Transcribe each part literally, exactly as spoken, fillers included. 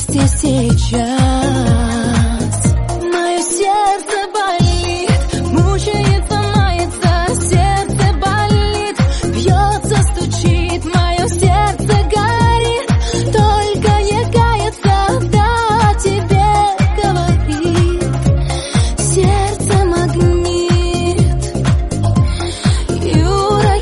вместе сейчас. Мое сердце болит, мучается, мается, сердце болит, бьется, стучит, мое сердце горит, только не кается, да тебе говорит. Сердце магнит, yürek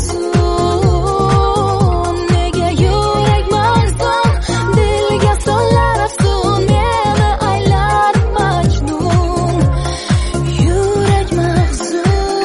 mahzun, nega yürek mahzun, dilga solar afsun, meni aylar majnun. Yürek mahzun.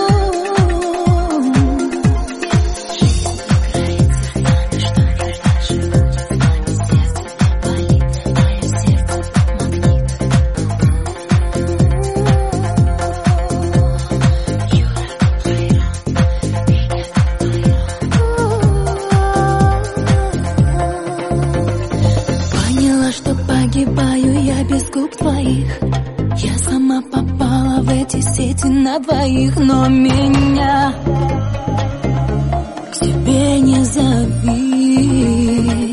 Поняла, что погибаю я без губ твоих. Я сама попала в эти сети на двоих, но меня к себе не зови.